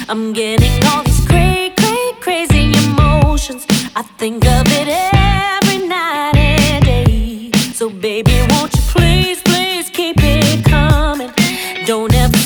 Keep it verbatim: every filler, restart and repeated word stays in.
I'm getting all these crazy, crazy, crazy emotions. I think of it every night and day. So baby, won't you please, please keep it coming? Don't ever